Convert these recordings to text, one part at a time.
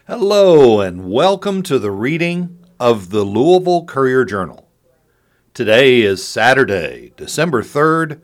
Hello and welcome to the reading of the Louisville Courier-Journal. Today is Saturday, December 3rd,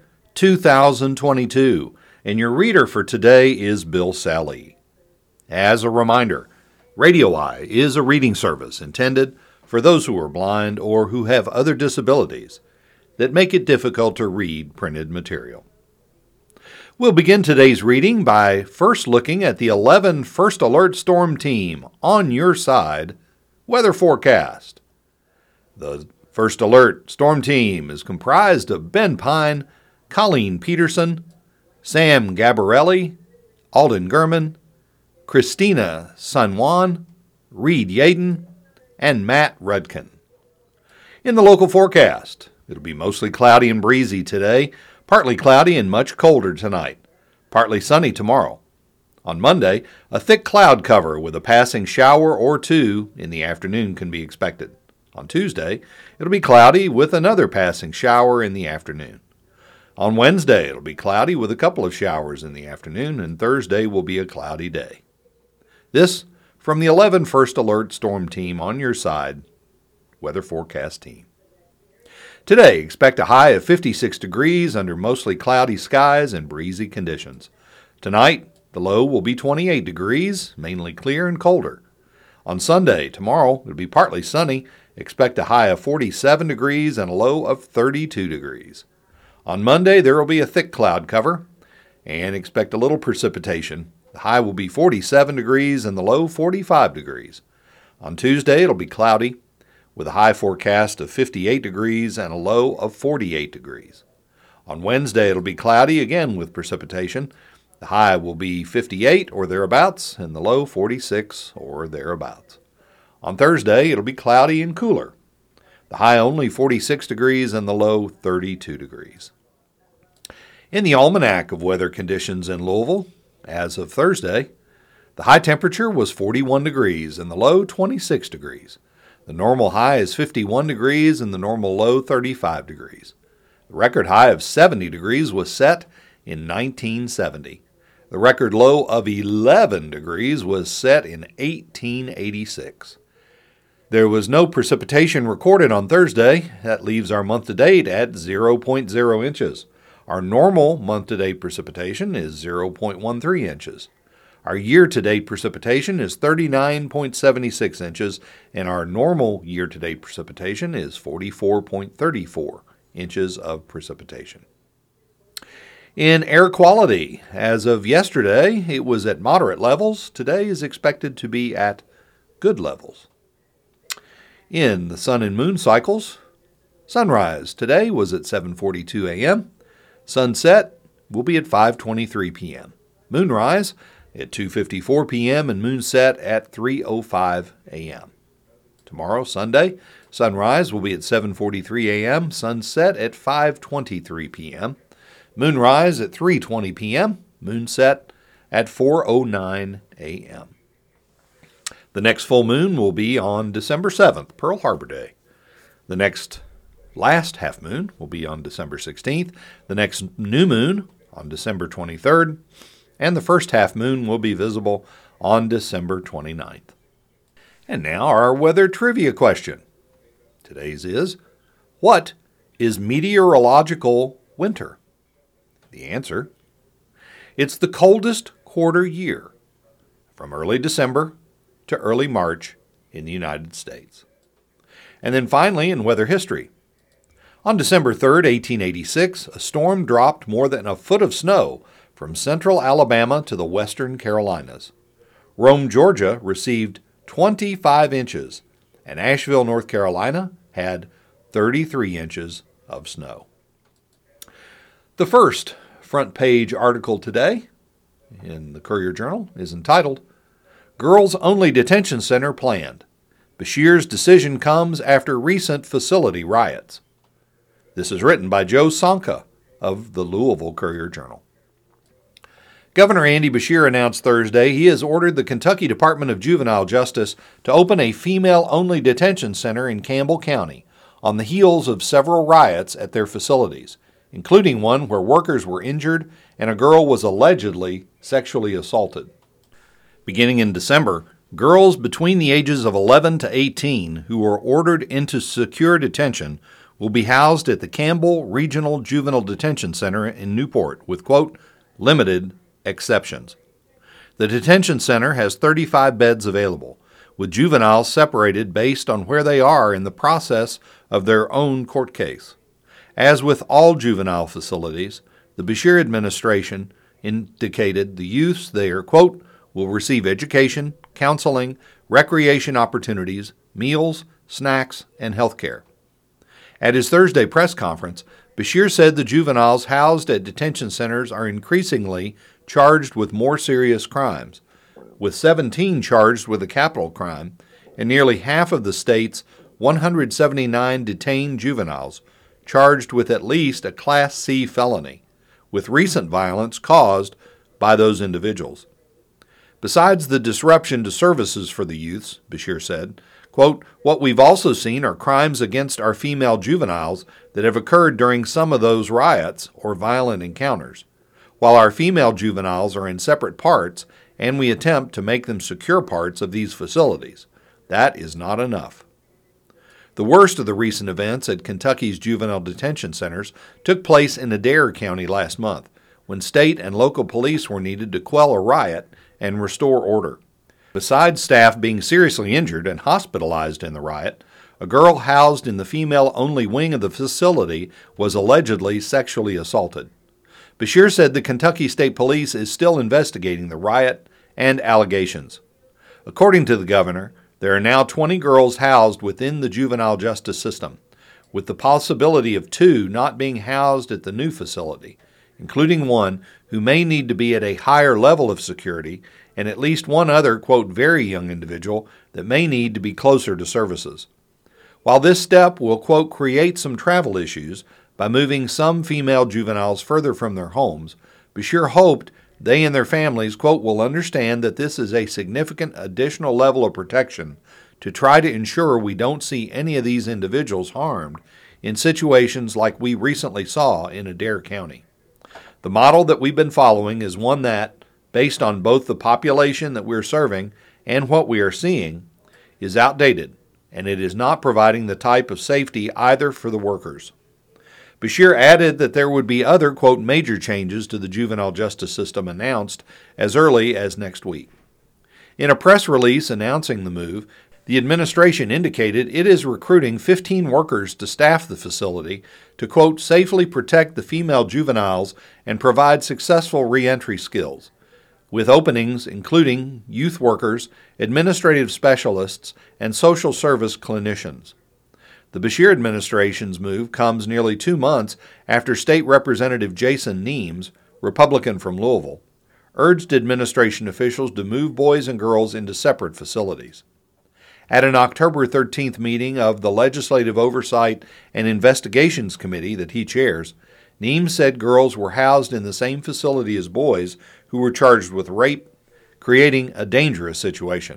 2022, and your reader for today is Bill Sally. As a reminder, Radio Eye is a reading service intended for those who are blind or who have other disabilities that make it difficult to read printed material. We'll begin today's reading by first looking at the 11 First Alert Storm Team on your side weather forecast. The First Alert Storm Team is comprised of Ben Pine, Colleen Peterson, Sam Gabarelli, Alden Gurman, Christina San Juan, Reed Yaden, and Matt Rudkin. In the local forecast, it'll be mostly cloudy and breezy today, partly cloudy and much colder tonight. Partly sunny tomorrow. On Monday, a thick cloud cover with a passing shower or two in the afternoon can be expected. On Tuesday, it'll be cloudy with another passing shower in the afternoon. On Wednesday, it'll be cloudy with a couple of showers in the afternoon, and Thursday will be a cloudy day. This from the 11 First Alert Storm Team on your side weather forecast team. Today, expect a high of 56 degrees under mostly cloudy skies and breezy conditions. Tonight, the low will be 28 degrees, mainly clear and colder. On Sunday, tomorrow, it'll be partly sunny. Expect a high of 47 degrees and a low of 32 degrees. On Monday, there will be a thick cloud cover and expect a little precipitation. The high will be 47 degrees and the low 45 degrees. On Tuesday, it'll be cloudy, with a high forecast of 58 degrees and a low of 48 degrees. On Wednesday, it'll be cloudy, again with precipitation. The high will be 58 or thereabouts, and the low 46 or thereabouts. On Thursday, it'll be cloudy and cooler. The high only 46 degrees and the low 32 degrees. In the Almanac of Weather Conditions in Louisville, as of Thursday, the high temperature was 41 degrees and the low 26 degrees. The normal high is 51 degrees and the normal low 35 degrees. The record high of 70 degrees was set in 1970. The record low of 11 degrees was set in 1886. There was no precipitation recorded on Thursday. That leaves our month-to-date at 0.0 inches. Our normal month-to-date precipitation is 0.13 inches. Our year-to-date precipitation is 39.76 inches, and our normal year-to-date precipitation is 44.34 inches of precipitation. In air quality, as of yesterday, it was at moderate levels. Today is expected to be at good levels. In the sun and moon cycles, sunrise today was at 7:42 a.m. Sunset will be at 5:23 p.m. Moonrise at 2:54 p.m. and moonset at 3:05 a.m. Tomorrow, Sunday, sunrise will be at 7:43 a.m., sunset at 5:23 p.m., moonrise at 3:20 p.m., moonset at 4:09 a.m. The next full moon will be on December 7th, Pearl Harbor Day. The last half moon will be on December 16th, the next new moon on December 23rd, and the first half moon will be visible on December 29th. And now our weather trivia question. Today's is, what is meteorological winter? The answer, it's the coldest quarter year, from early December to early March in the United States. And then finally, in weather history, on December 3rd, 1886, a storm dropped more than a foot of snow from central Alabama to the western Carolinas. Rome, Georgia received 25 inches, and Asheville, North Carolina had 33 inches of snow. The first front page article today in the Courier-Journal is entitled, Girls Only Detention Center Planned. Beshear's decision comes after recent facility riots. This is written by Joe Sonka of the Louisville Courier-Journal. Governor Andy Beshear announced Thursday he has ordered the Kentucky Department of Juvenile Justice to open a female-only detention center in Campbell County on the heels of several riots at their facilities, including one where workers were injured and a girl was allegedly sexually assaulted. Beginning in December, Girls between the ages of 11 to 18 who were ordered into secure detention will be housed at the Campbell Regional Juvenile Detention Center in Newport with, quote, limited exceptions. The detention center has 35 beds available, with juveniles separated based on where they are in the process of their own court case. As with all juvenile facilities, the Beshear administration indicated the youths there, quote, will receive education, counseling, recreation opportunities, meals, snacks, and health care. At his Thursday press conference, Beshear said the juveniles housed at detention centers are increasingly charged with more serious crimes, with 17 charged with a capital crime, and nearly half of the state's 179 detained juveniles charged with at least a Class C felony, with recent violence caused by those individuals. Besides the disruption to services for the youths, Beshear said, quote, what we've also seen are crimes against our female juveniles that have occurred during some of those riots or violent encounters. While our female juveniles are in separate parts and we attempt to make them secure parts of these facilities, that is not enough. The worst of the recent events at Kentucky's juvenile detention centers took place in Adair County last month, when state and local police were needed to quell a riot and restore order. Besides staff being seriously injured and hospitalized in the riot, a girl housed in the female-only wing of the facility was allegedly sexually assaulted. Beshear said the Kentucky State Police is still investigating the riot and allegations. According to the governor, there are now 20 girls housed within the juvenile justice system, with the possibility of 2 not being housed at the new facility, including one who may need to be at a higher level of security and at least one other, quote, very young individual that may need to be closer to services. While this step will, quote, create some travel issues by moving some female juveniles further from their homes, Beshear hoped they and their families, quote, will understand that this is a significant additional level of protection to try to ensure we don't see any of these individuals harmed in situations like we recently saw in Adair County. The model that we've been following is one that, based on both the population that we're serving and what we are seeing, is outdated, and it is not providing the type of safety either for the workers. Beshear added that there would be other, quote, major changes to the juvenile justice system announced as early as next week. In a press release announcing the move, the administration indicated it is recruiting 15 workers to staff the facility to, quote, safely protect the female juveniles and provide successful reentry skills, with openings including youth workers, administrative specialists, and social service clinicians. The Beshear administration's move comes nearly 2 months after State Representative Jason Nemes, Republican from Louisville, urged administration officials to move boys and girls into separate facilities. At an October 13th meeting of the Legislative Oversight and Investigations Committee that he chairs, Nemes said girls were housed in the same facility as boys who were charged with rape, creating a dangerous situation.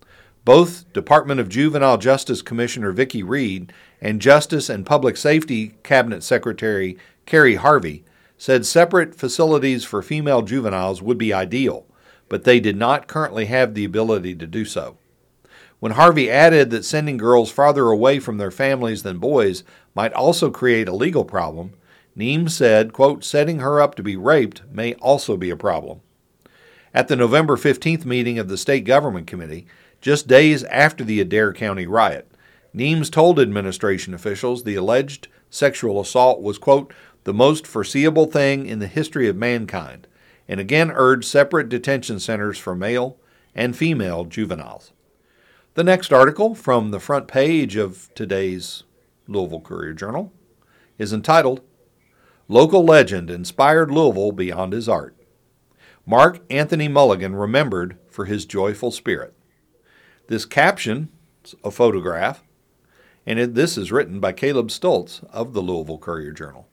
Both Department of Juvenile Justice Commissioner Vicki Reed and Justice and Public Safety Cabinet Secretary Kerry Harvey said separate facilities for female juveniles would be ideal, but they did not currently have the ability to do so. When Harvey added that sending girls farther away from their families than boys might also create a legal problem, Nemes said, quote, setting her up to be raped may also be a problem. At the November 15th meeting of the State Government Committee, just days after the Adair County riot, Nemes told administration officials the alleged sexual assault was, quote, the most foreseeable thing in the history of mankind, and again urged separate detention centers for male and female juveniles. The next article from the front page of today's Louisville Courier-Journal is entitled, Local Legend Inspired Louisville Beyond His Art. Mark Anthony Mulligan remembered for his joyful spirit. This caption is a photograph, and this is written by Caleb Stoltz of the Louisville Courier-Journal.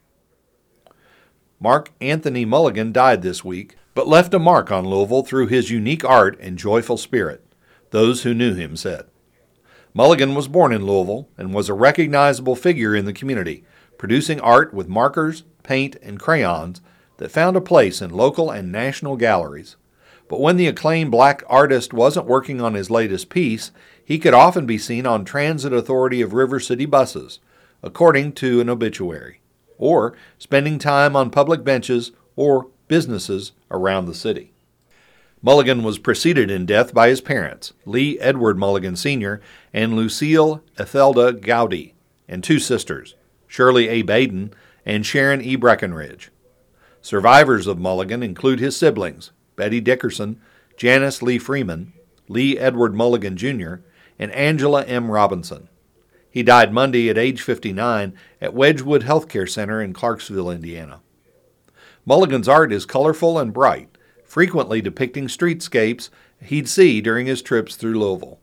Mark Anthony Mulligan died this week, but left a mark on Louisville through his unique art and joyful spirit, those who knew him said. Mulligan was born in Louisville and was a recognizable figure in the community, producing art with markers, paint, and crayons that found a place in local and national galleries. But when the acclaimed black artist wasn't working on his latest piece, he could often be seen on Transit Authority of River City buses, according to an obituary, or spending time on public benches or businesses around the city. Mulligan was preceded in death by his parents, Lee Edward Mulligan Sr. and Lucille Ethelda Gowdy, and two sisters, Shirley A. Baden and Sharon E. Breckenridge. Survivors of Mulligan include his siblings, Betty Dickerson, Janice Lee Freeman, Lee Edward Mulligan Jr., and Angela M. Robinson. He died Monday at age 59 at Wedgwood Healthcare Center in Clarksville, Indiana. Mulligan's art is colorful and bright, frequently depicting streetscapes he'd see during his trips through Louisville.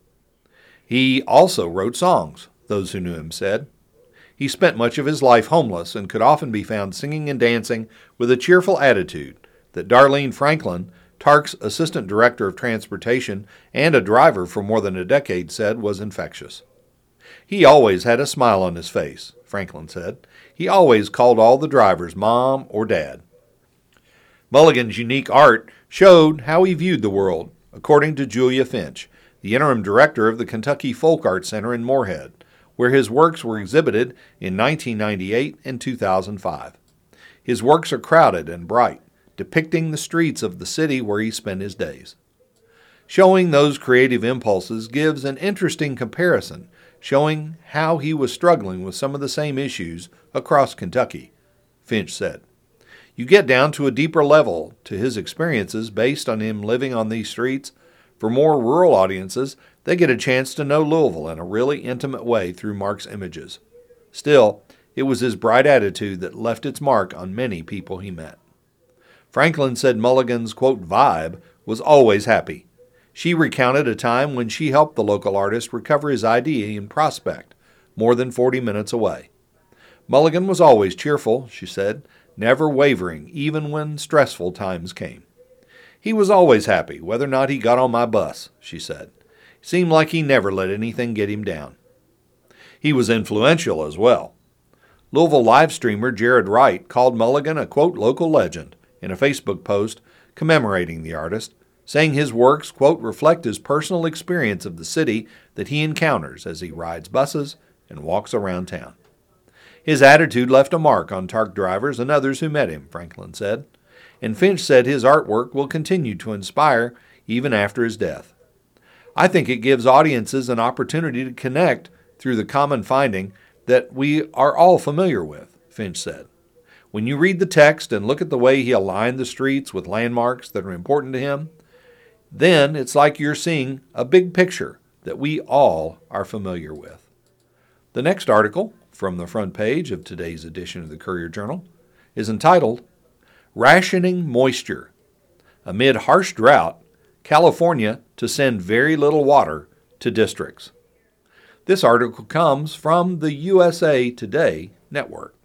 He also wrote songs, those who knew him said. He spent much of his life homeless and could often be found singing and dancing with a cheerful attitude that Darlene Franklin, TARC's Assistant Director of Transportation and a driver for more than a decade, said was infectious. He always had a smile on his face, Franklin said. He always called all the drivers Mom or Dad. Mulligan's unique art showed how he viewed the world, according to Julia Finch, the interim director of the Kentucky Folk Art Center in Moorhead, where his works were exhibited in 1998 and 2005. His works are crowded and bright, depicting the streets of the city where he spent his days. Showing those creative impulses gives an interesting comparison, showing how he was struggling with some of the same issues across Kentucky, Finch said. You get down to a deeper level to his experiences based on him living on these streets. For more rural audiences, they get a chance to know Louisville in a really intimate way through Mark's images. Still, it was his bright attitude that left its mark on many people he met. Franklin said Mulligan's, quote, vibe was always happy. She recounted a time when she helped the local artist recover his ID in Prospect, more than 40 minutes away. Mulligan was always cheerful, she said, never wavering even when stressful times came. He was always happy, whether or not he got on my bus, she said. Seemed like he never let anything get him down. He was influential as well. Louisville live streamer Jared Wright called Mulligan a, quote, local legend in a Facebook post commemorating the artist, saying his works, quote, reflect his personal experience of the city that he encounters as he rides buses and walks around town. His attitude left a mark on TARC drivers and others who met him, Franklin said, and Finch said his artwork will continue to inspire even after his death. I think it gives audiences an opportunity to connect through the common finding that we are all familiar with, Finch said. When you read the text and look at the way he aligned the streets with landmarks that are important to him, then it's like you're seeing a big picture that we all are familiar with. The next article, from the front page of today's edition of the Courier-Journal, is entitled, Rationing Moisture. Amid harsh drought, California to send very little water to districts. This article comes from the USA Today network.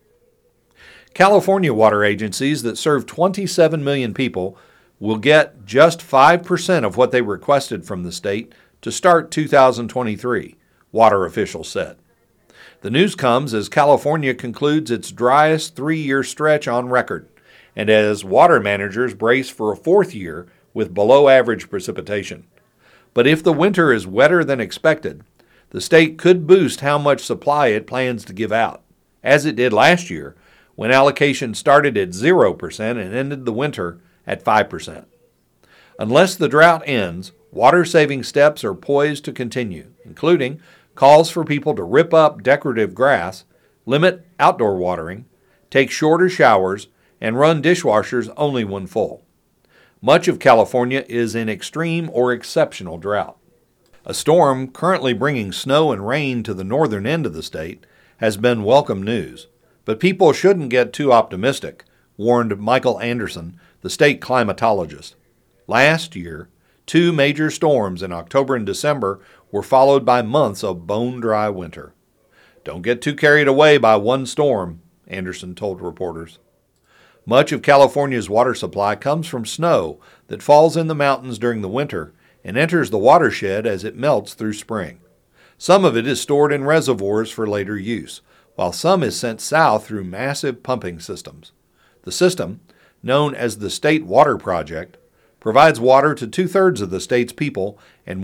California water agencies that serve 27 million people will get just 5% of what they requested from the state to start 2023, water officials said. The news comes as California concludes its driest 3-year stretch on record, and as water managers brace for a fourth year with below-average precipitation. But if the winter is wetter than expected, the state could boost how much supply it plans to give out, as it did last year when allocation started at 0% and ended the winter at 5%. Unless the drought ends, water-saving steps are poised to continue, including calls for people to rip up decorative grass, limit outdoor watering, take shorter showers, and run dishwashers only when full. Much of California is in extreme or exceptional drought. A storm currently bringing snow and rain to the northern end of the state has been welcome news, but people shouldn't get too optimistic, warned Michael Anderson, the state climatologist. Last year, 2 major storms in October and December were followed by months of bone-dry winter. Don't get too carried away by one storm, Anderson told reporters. Much of California's water supply comes from snow that falls in the mountains during the winter and enters the watershed as it melts through spring. Some of it is stored in reservoirs for later use, while some is sent south through massive pumping systems. The system, known as the State Water Project, provides water to 2/3 of the state's people and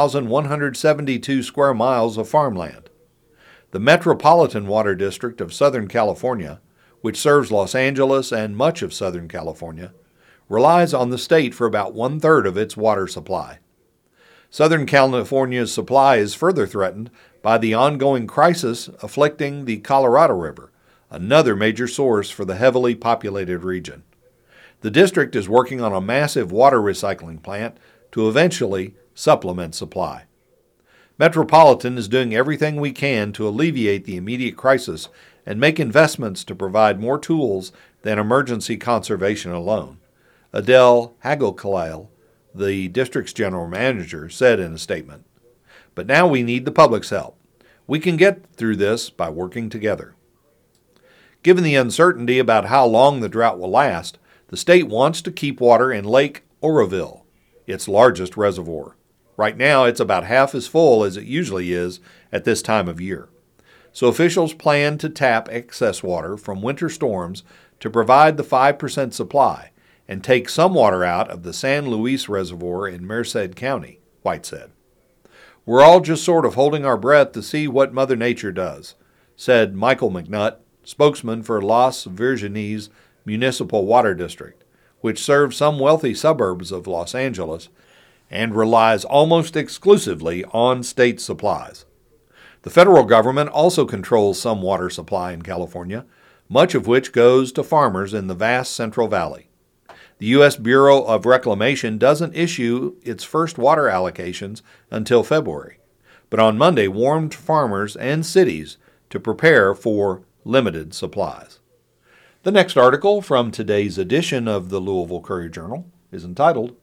1,172 square miles of farmland. The Metropolitan Water District of Southern California, which serves Los Angeles and much of Southern California, relies on the state for about 1/3 of its water supply. Southern California's supply is further threatened by the ongoing crisis afflicting the Colorado River, another major source for the heavily populated region. The district is working on a massive water recycling plant to eventually supplement supply. Metropolitan is doing everything we can to alleviate the immediate crisis and make investments to provide more tools than emergency conservation alone, Adele Hagelkalel, the district's general manager, said in a statement. But now we need the public's help. We can get through this by working together. Given the uncertainty about how long the drought will last, the state wants to keep water in Lake Oroville, its largest reservoir. Right now, it's about half as full as it usually is at this time of year. So officials plan to tap excess water from winter storms to provide the 5% supply and take some water out of the San Luis Reservoir in Merced County, White said. We're all just sort of holding our breath to see what Mother Nature does, said Michael McNutt, spokesman for Las Virgenes Municipal Water District, which serves some wealthy suburbs of Los Angeles and relies almost exclusively on state supplies. The federal government also controls some water supply in California, much of which goes to farmers in the vast Central Valley. The U.S. Bureau of Reclamation doesn't issue its first water allocations until February, but on Monday warned farmers and cities to prepare for limited supplies. The next article from today's edition of the Louisville Courier-Journal is entitled,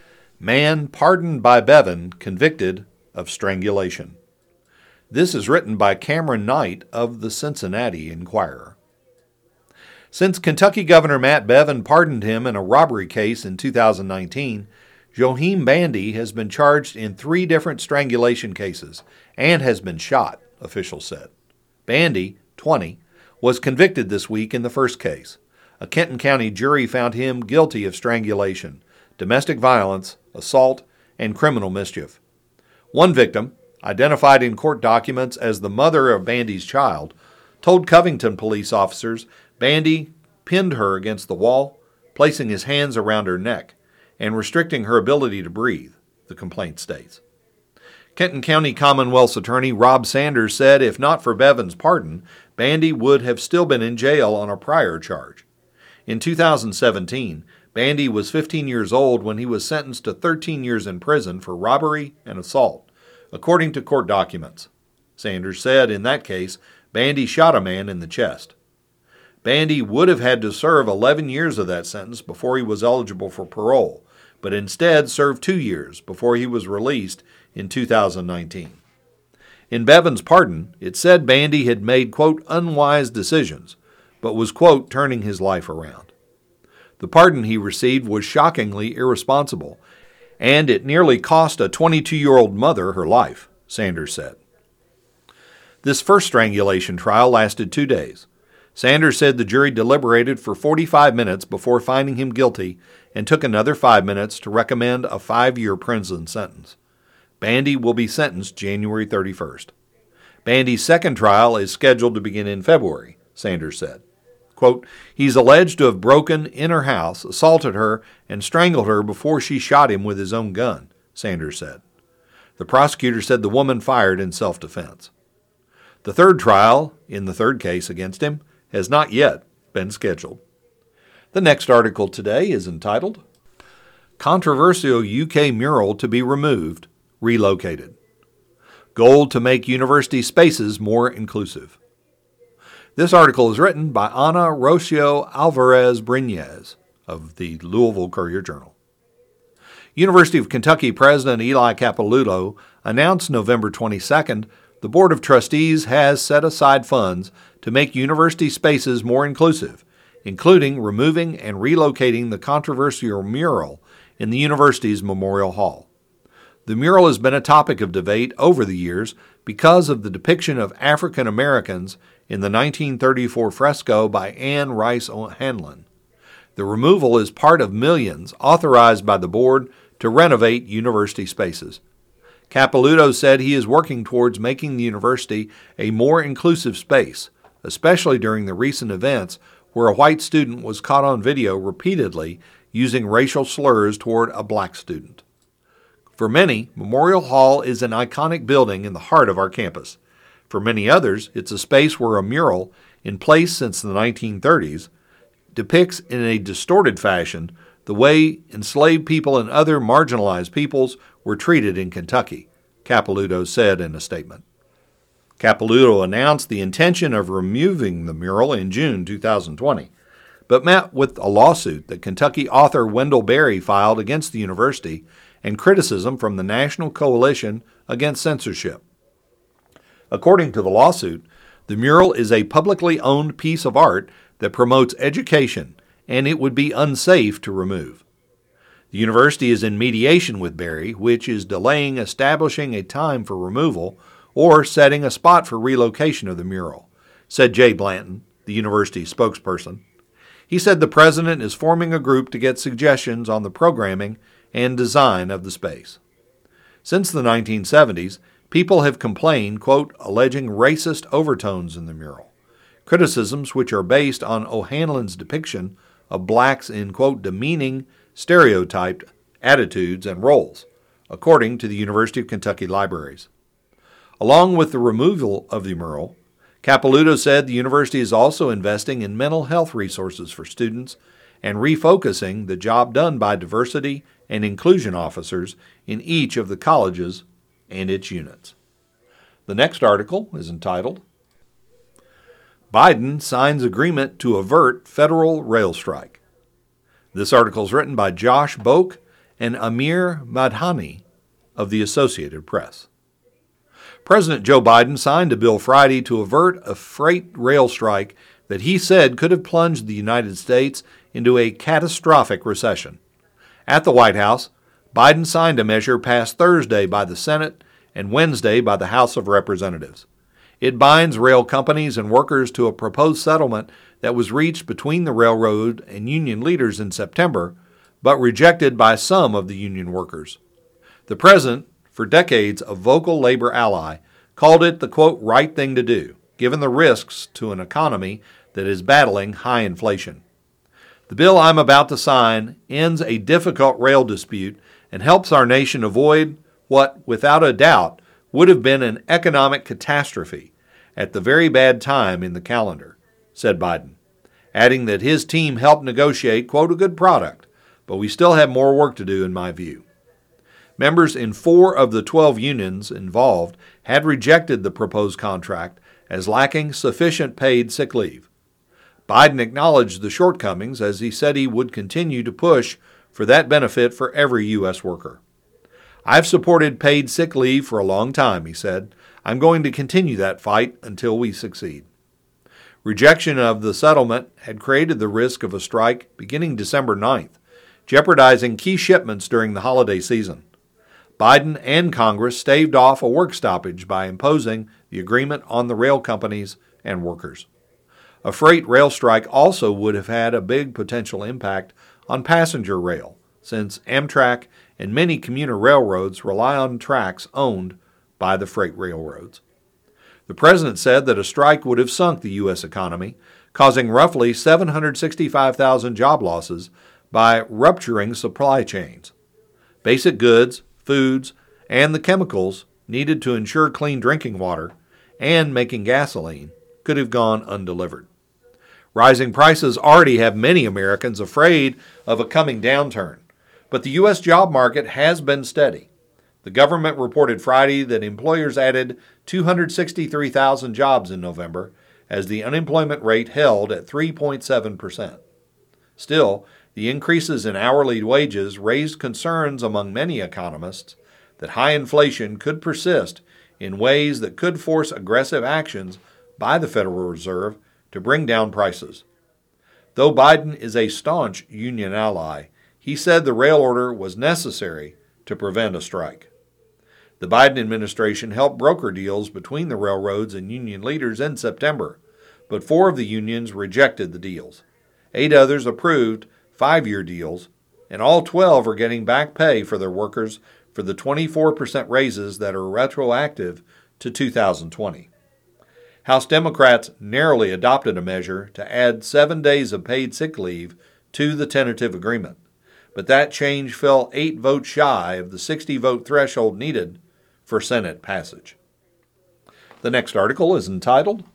Man Pardoned by Bevin Convicted of Strangulation. This is written by Cameron Knight of the Cincinnati Enquirer. Since Kentucky Governor Matt Bevin pardoned him in a robbery case in 2019, Joheem Bandy has been charged in 3 different strangulation cases and has been shot, officials said. Bandy, 20, was convicted this week in the first case. A Kenton County jury found him guilty of strangulation, domestic violence, assault, and criminal mischief. One victim, identified in court documents as the mother of Bandy's child, told Covington police officers Bandy pinned her against the wall, placing his hands around her neck and restricting her ability to breathe, the complaint states. Kenton County Commonwealth's attorney Rob Sanders said if not for Bevin's pardon, Bandy would have still been in jail on a prior charge. In 2017, Bandy was 15 years old when he was sentenced to 13 years in prison for robbery and assault, according to court documents. Sanders said in that case, Bandy shot a man in the chest. Bandy would have had to serve 11 years of that sentence before he was eligible for parole, but instead served 2 years before he was released in 2019. In Bevin's pardon, it said Bandy had made, quote, unwise decisions, but was, quote, turning his life around. The pardon he received was shockingly irresponsible, and it nearly cost a 22-year-old mother her life, Sanders said. This first strangulation trial lasted 2 days. Sanders said the jury deliberated for 45 minutes before finding him guilty and took another 5 minutes to recommend a 5-year prison sentence. Bandy will be sentenced January 31st. Bandy's second trial is scheduled to begin in February, Sanders said. Quote, he's alleged to have broken in her house, assaulted her, and strangled her before she shot him with his own gun, Sanders said. The prosecutor said the woman fired in self-defense. The third trial, in the third case against him, has not yet been scheduled. The next article today is entitled, Controversial UK Mural to be Removed, Relocated. Goal to make university spaces more inclusive. This article is written by Ana Rocio Alvarez Brines of the Louisville Courier-Journal. University of Kentucky President Eli Capilouto announced November 22nd the Board of Trustees has set aside funds to make university spaces more inclusive, including removing and relocating the controversial mural in the university's Memorial Hall. The mural has been a topic of debate over the years because of the depiction of African Americans in the 1934 fresco by Anne Rice Hanlon. The removal is part of millions authorized by the board to renovate university spaces. Capilouto said he is working towards making the university a more inclusive space, especially during the recent events where a white student was caught on video repeatedly using racial slurs toward a black student. For many, Memorial Hall is an iconic building in the heart of our campus. For many others, it's a space where a mural, in place since the 1930s, depicts in a distorted fashion the way enslaved people and other marginalized peoples were treated in Kentucky, Capilouto said in a statement. Capilouto announced the intention of removing the mural in June 2020, but met with a lawsuit that Kentucky author Wendell Berry filed against the university and criticism from the National Coalition Against Censorship. According to the lawsuit, the mural is a publicly owned piece of art that promotes education, and it would be unsafe to remove. The university is in mediation with Berry, which is delaying establishing a time for removal or setting a spot for relocation of the mural, said Jay Blanton, the university spokesperson. He said the president is forming a group to get suggestions on the programming and design of the space. Since the 1970s, people have complained, quote, alleging racist overtones in the mural, criticisms which are based on O'Hanlon's depiction of blacks in, quote, demeaning, stereotyped attitudes and roles, according to the University of Kentucky Libraries. Along with the removal of the mural, Capilouto said the university is also investing in mental health resources for students and refocusing the job done by diversity and inclusion officers in each of the colleges and its units. The next article is entitled, Biden Signs Agreement to Avert Federal Rail Strike. This article is written by Josh Boak and Amir Madhani of the Associated Press. President Joe Biden signed a bill Friday to avert a freight rail strike that he said could have plunged the United States into a catastrophic recession. At the White House, Biden signed a measure passed Thursday by the Senate and Wednesday by the House of Representatives. It binds rail companies and workers to a proposed settlement that was reached between the railroad and union leaders in September, but rejected by some of the union workers. The president, for decades a vocal labor ally, called it the, quote, right thing to do, given the risks to an economy that is battling high inflation. The bill I'm about to sign ends a difficult rail dispute and helps our nation avoid what, without a doubt, would have been an economic catastrophe at the very bad time in the calendar, said Biden, adding that his team helped negotiate, quote, a good product, but we still have more work to do in my view. Members in 4 of the 12 unions involved had rejected the proposed contract as lacking sufficient paid sick leave. Biden acknowledged the shortcomings as he said he would continue to push for that benefit for every U.S. worker. I've supported paid sick leave for a long time, he said. I'm going to continue that fight until we succeed. Rejection of the settlement had created the risk of a strike beginning December 9th, jeopardizing key shipments during the holiday season. Biden and Congress staved off a work stoppage by imposing the agreement on the rail companies and workers. A freight rail strike also would have had a big potential impact on passenger rail, since Amtrak and many commuter railroads rely on tracks owned by the freight railroads. The president said that a strike would have sunk the U.S. economy, causing roughly 765,000 job losses by rupturing supply chains. Basic goods, foods, and the chemicals needed to ensure clean drinking water and making gasoline could have gone undelivered. Rising prices already have many Americans afraid of a coming downturn, but the U.S. job market has been steady. The government reported Friday that employers added 263,000 jobs in November, as the unemployment rate held at 3.7%. Still, the increases in hourly wages raised concerns among many economists that high inflation could persist in ways that could force aggressive actions by the Federal Reserve to bring down prices. Though Biden is a staunch union ally, he said the rail order was necessary to prevent a strike. The Biden administration helped broker deals between the railroads and union leaders in September, but 4 of the unions rejected the deals. 8 others approved 5-year deals, and all 12 are getting back pay for their workers for the 24% raises that are retroactive to 2020. House Democrats narrowly adopted a measure to add 7 days of paid sick leave to the tentative agreement, but that change fell 8 votes shy of the 60-vote threshold needed for Senate passage. The next article is entitled,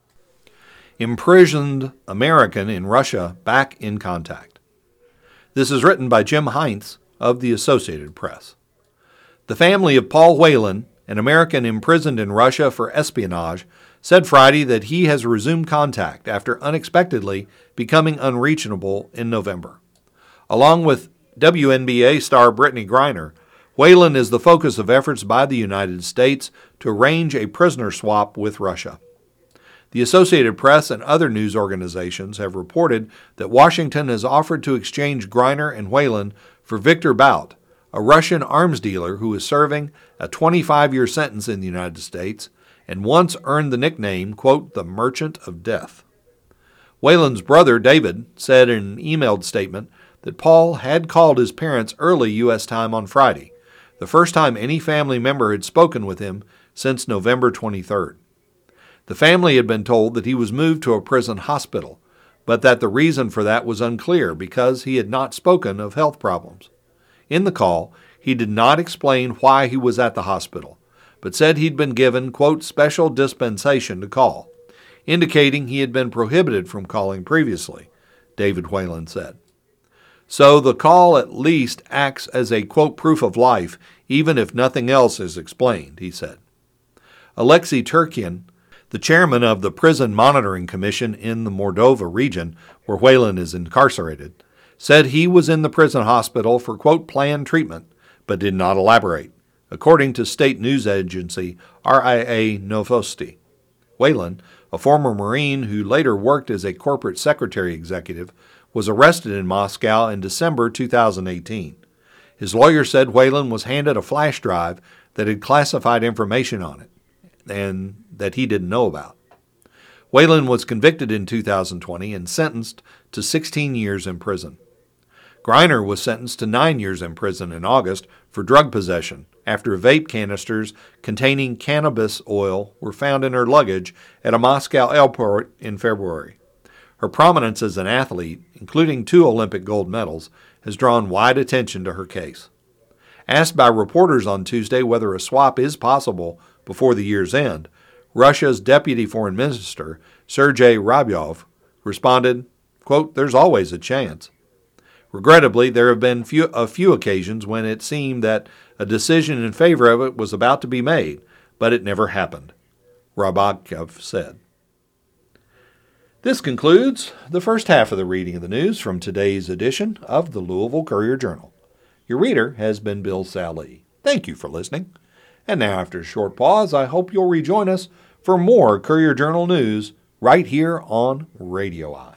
Imprisoned American in Russia Back in Contact. This is written by Jim Heinz of the Associated Press. The family of Paul Whelan, an American imprisoned in Russia for espionage, said Friday that he has resumed contact after unexpectedly becoming unreachable in November. Along with WNBA star Brittany Griner, Whelan is the focus of efforts by the United States to arrange a prisoner swap with Russia. The Associated Press and other news organizations have reported that Washington has offered to exchange Griner and Whelan for Victor Bout, a Russian arms dealer who is serving a 25-year sentence in the United States and once earned the nickname, quote, the Merchant of Death. Whelan's brother, David, said in an emailed statement that Paul had called his parents early U.S. time on Friday, the first time any family member had spoken with him since November 23rd. The family had been told that he was moved to a prison hospital, but that the reason for that was unclear because he had not spoken of health problems. In the call, he did not explain why he was at the hospital, but said he'd been given, quote, special dispensation to call, indicating he had been prohibited from calling previously, David Whelan said. So the call at least acts as a, quote, proof of life, even if nothing else is explained, he said. Alexei Turkian, the chairman of the Prison Monitoring Commission in the Mordova region, where Whelan is incarcerated, said he was in the prison hospital for, quote, planned treatment, but did not elaborate, according to state news agency RIA Novosti. Whelan, a former Marine who later worked as a corporate secretary executive, was arrested in Moscow in December 2018. His lawyer said Whelan was handed a flash drive that had classified information on it, and that he didn't know about. Whelan was convicted in 2020 and sentenced to 16 years in prison. Griner was sentenced to 9 years in prison in August for drug possession after vape canisters containing cannabis oil were found in her luggage at a Moscow airport in February. Her prominence as an athlete, including 2 Olympic gold medals, has drawn wide attention to her case. Asked by reporters on Tuesday whether a swap is possible before the year's end, Russia's Deputy Foreign Minister, Sergei Rabyov, responded, quote, there's always a chance. Regrettably, there have been a few occasions when it seemed that a decision in favor of it was about to be made, but it never happened, Rabyov said. This concludes the first half of the reading of the news from today's edition of the Louisville Courier-Journal. Your reader has been Bill Sally. Thank you for listening. And now, after a short pause, I hope you'll rejoin us for more Courier-Journal news right here on Radio Eye.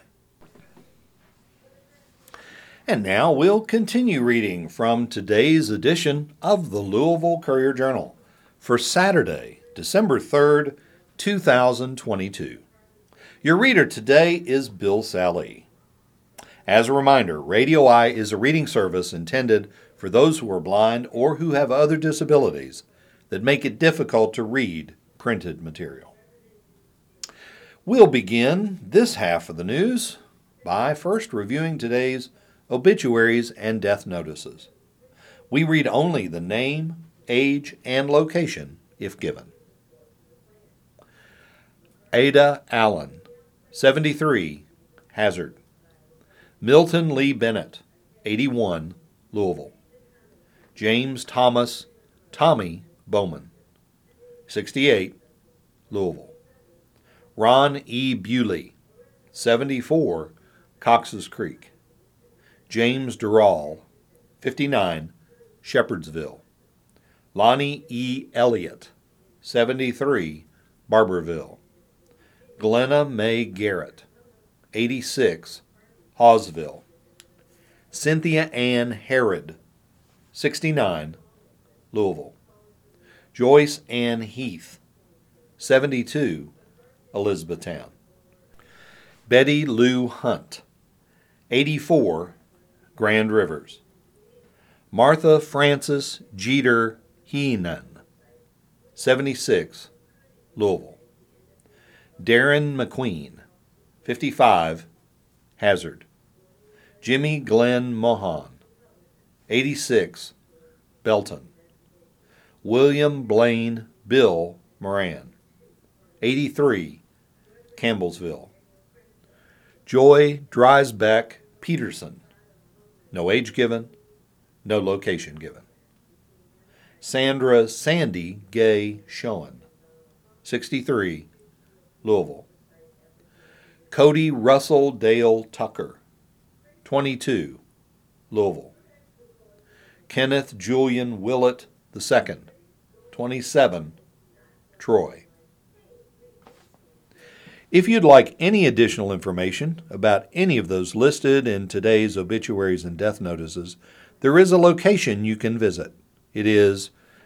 And now we'll continue reading from today's edition of the Louisville Courier-Journal for Saturday, December 3rd, 2022. Your reader today is Bill Sally. As a reminder, Radio Eye is a reading service intended for those who are blind or who have other disabilities that make it difficult to read printed material. We'll begin this half of the news by first reviewing today's obituaries and death notices. We read only the name, age, and location if given. Ada Allen, 73, Hazard. Milton Lee Bennett, 81, Louisville. James Thomas, Tommy Bowman, 68, Louisville. Ron E. Bewley, 74, Cox's Creek. James Durall, 59, Shepherdsville. Lonnie E. Elliott, 73, Barberville. Glenna Mae Garrett, 86, Hawesville. Cynthia Ann Herod, 69, Louisville. Joyce Ann Heath, 72, Elizabethtown. Betty Lou Hunt, 84, Grand Rivers. Martha Frances Jeter Heenan, 76, Louisville. Darren McQueen, 55, Hazard. Jimmy Glenn Mohan, 86, Belton. William Blaine Bill Moran, 83, Campbellsville. Joy Dreisbeck Peterson, no age given, no location given. Sandra Sandy Gay Schoen, 63, Louisville. Cody Russell Dale Tucker, 22, Louisville. Kenneth Julian Willett II, 27, Troy. If you'd like any additional information about any of those listed in today's obituaries and death notices, there is a location you can visit. It is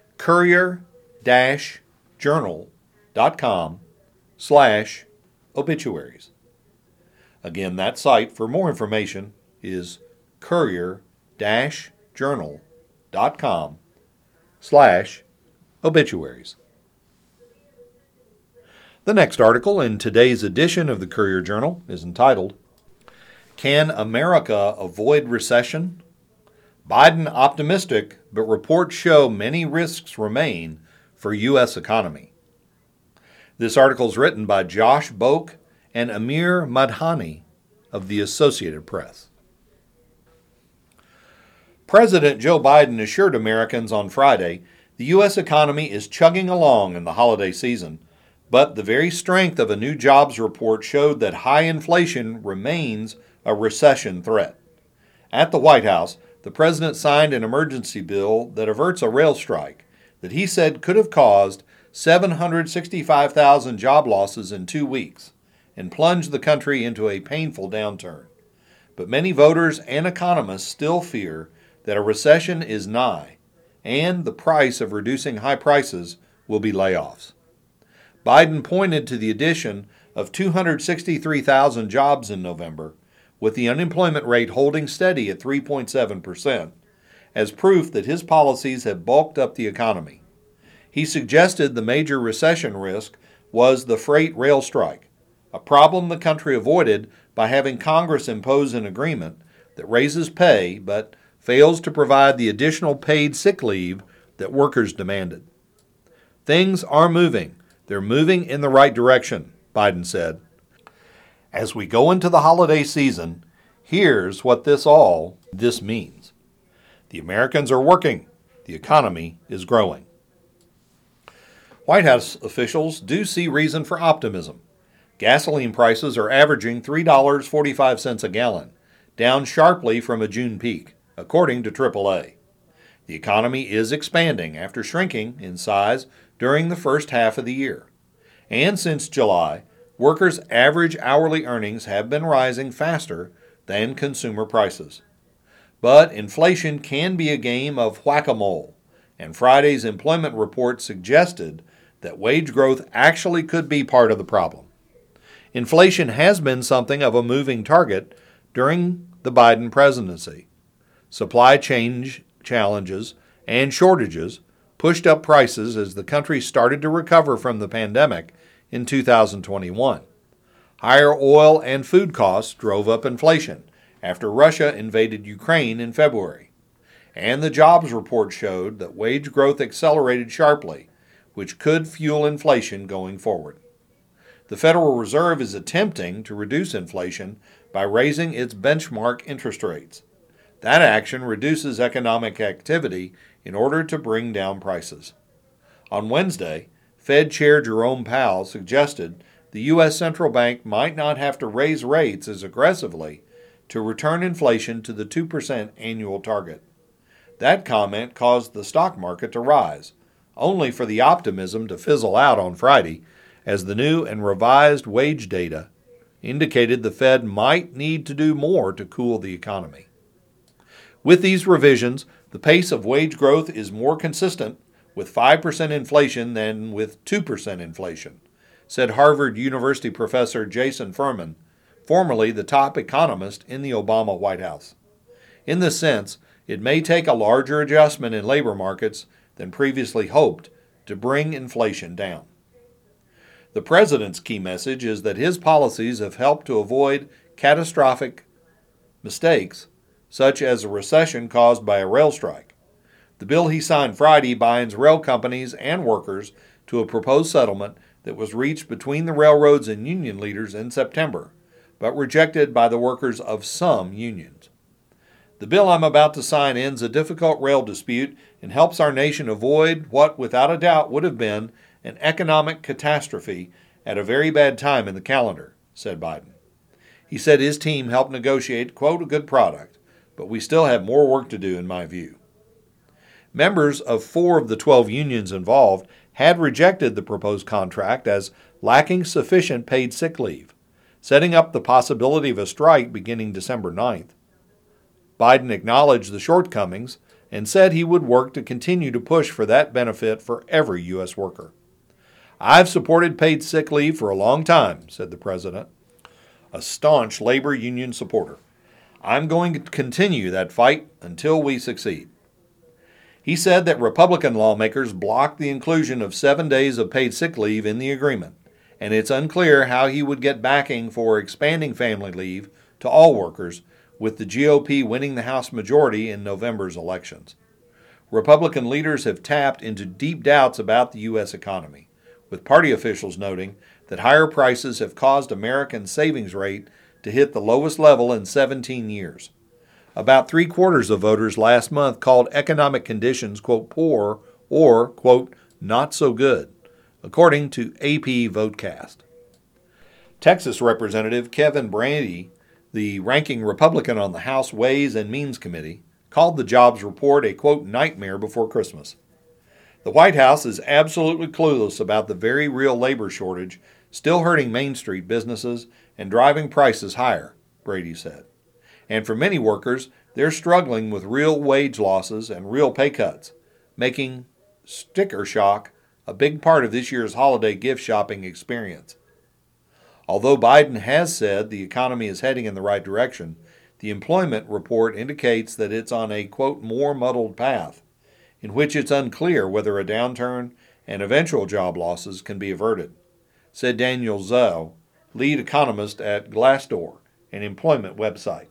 courier-journal.com/obituaries. Again, that site for more information is courier-journal.com/obituaries. The next article in today's edition of the Courier Journal is entitled, Can America Avoid Recession? Biden optimistic, but reports show many risks remain for U.S. economy. This article is written by Josh Boak and Amir Madhani of the Associated Press. President Joe Biden assured Americans on Friday the U.S. economy is chugging along in the holiday season, but the very strength of a new jobs report showed that high inflation remains a recession threat. At the White House, the president signed an emergency bill that averts a rail strike that he said could have caused 765,000 job losses in 2 weeks and plunged the country into a painful downturn. But many voters and economists still fear that a recession is nigh, and the price of reducing high prices will be layoffs. Biden pointed to the addition of 263,000 jobs in November, with the unemployment rate holding steady at 3.7%, as proof that his policies have bulked up the economy. He suggested the major recession risk was the freight rail strike, a problem the country avoided by having Congress impose an agreement that raises pay but fails to provide the additional paid sick leave that workers demanded. Things are moving. They're moving in the right direction, Biden said. As we go into the holiday season, here's what this means. The Americans are working. The economy is growing. White House officials do see reason for optimism. Gasoline prices are averaging $3.45 a gallon, down sharply from a June peak, according to AAA. The economy is expanding after shrinking in size during the first half of the year. And since July, workers' average hourly earnings have been rising faster than consumer prices. But inflation can be a game of whack-a-mole, and Friday's employment report suggested that wage growth actually could be part of the problem. Inflation has been something of a moving target during the Biden presidency. Supply chain challenges and shortages pushed up prices as the country started to recover from the pandemic in 2021. Higher oil and food costs drove up inflation after Russia invaded Ukraine in February. And the jobs report showed that wage growth accelerated sharply, which could fuel inflation going forward. The Federal Reserve is attempting to reduce inflation by raising its benchmark interest rates. That action reduces economic activity in order to bring down prices. On Wednesday, Fed Chair Jerome Powell suggested the U.S. Central Bank might not have to raise rates as aggressively to return inflation to the 2% annual target. That comment caused the stock market to rise, only for the optimism to fizzle out on Friday as the new and revised wage data indicated the Fed might need to do more to cool the economy. With these revisions, the pace of wage growth is more consistent with 5% inflation than with 2% inflation, said Harvard University professor Jason Furman, formerly the top economist in the Obama White House. In this sense, it may take a larger adjustment in labor markets than previously hoped to bring inflation down. The president's key message is that his policies have helped to avoid catastrophic mistakes, such as a recession caused by a rail strike. The bill he signed Friday binds rail companies and workers to a proposed settlement that was reached between the railroads and union leaders in September, but rejected by the workers of some unions. The bill I'm about to sign ends a difficult rail dispute and helps our nation avoid what, without a doubt, would have been an economic catastrophe at a very bad time in the calendar, said Biden. He said his team helped negotiate, quote, a good product, but we still have more work to do in my view. Members of 4 of the 12 unions involved had rejected the proposed contract as lacking sufficient paid sick leave, setting up the possibility of a strike beginning December 9th. Biden acknowledged the shortcomings and said he would work to continue to push for that benefit for every U.S. worker. I've supported paid sick leave for a long time, said the president, a staunch labor union supporter. I'm going to continue that fight until we succeed. He said that Republican lawmakers blocked the inclusion of 7 days of paid sick leave in the agreement, and it's unclear how he would get backing for expanding family leave to all workers, with the GOP winning the House majority in November's elections. Republican leaders have tapped into deep doubts about the U.S. economy, with party officials noting that higher prices have caused American savings rate to hit the lowest level in 17 years. About 3/4 of voters last month called economic conditions, quote, poor or, quote, not so good, according to AP Votecast. Texas Representative Kevin Brady, the ranking Republican on the House Ways and Means Committee, called the jobs report a, quote, nightmare before Christmas. The White House is absolutely clueless about the very real labor shortage still hurting Main Street businesses and driving prices higher, Brady said. And for many workers, they're struggling with real wage losses and real pay cuts, making sticker shock a big part of this year's holiday gift shopping experience. Although Biden has said the economy is heading in the right direction, the employment report indicates that it's on a, quote, more muddled path, in which it's unclear whether a downturn and eventual job losses can be averted, said Daniel Zhou, lead economist at Glassdoor, an employment website.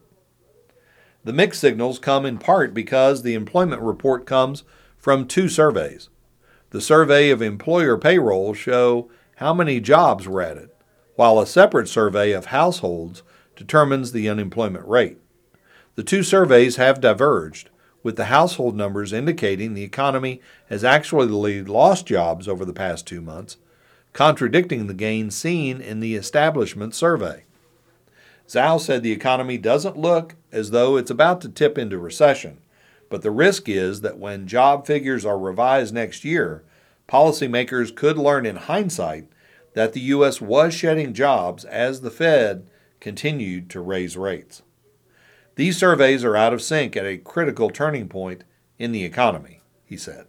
The mixed signals come in part because the employment report comes from 2 surveys. The survey of employer payrolls show how many jobs were added, while a separate survey of households determines the unemployment rate. The 2 surveys have diverged, with the household numbers indicating the economy has actually lost jobs over the past 2 months, contradicting the gains seen in the establishment survey. Zhao said the economy doesn't look as though it's about to tip into recession, but the risk is that when job figures are revised next year, policymakers could learn in hindsight that the U.S. was shedding jobs as the Fed continued to raise rates. These surveys are out of sync at a critical turning point in the economy, he said.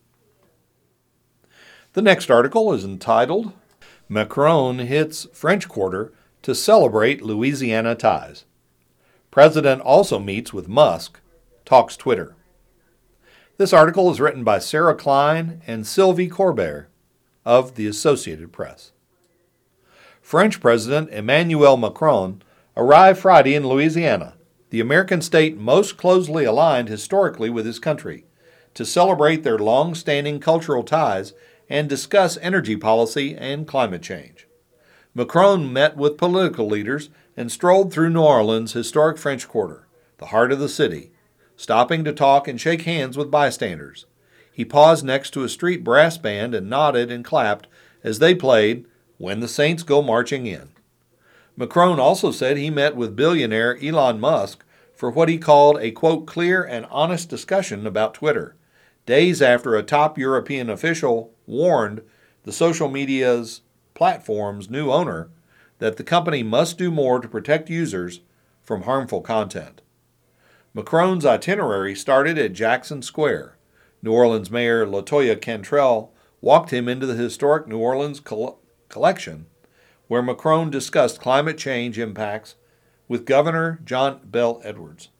The next article is entitled, Macron Hits French Quarter to Celebrate Louisiana Ties. President also meets with Musk, talks Twitter. This article is written by Sarah Klein and Sylvie Corbert of the Associated Press. French President Emmanuel Macron arrived Friday in Louisiana, the American state most closely aligned historically with his country, to celebrate their long-standing cultural ties and discuss energy policy and climate change. Macron met with political leaders and strolled through New Orleans' historic French Quarter, the heart of the city, stopping to talk and shake hands with bystanders. He paused next to a street brass band and nodded and clapped as they played When the Saints Go Marching In. Macron also said he met with billionaire Elon Musk for what he called a, quote, clear and honest discussion about Twitter, days after a top European official warned the social media's platform's new owner that the company must do more to protect users from harmful content. Macron's itinerary started at Jackson Square. New Orleans Mayor LaToya Cantrell walked him into the historic New Orleans collection, where Macron discussed climate change impacts with Governor John Bel Edwards.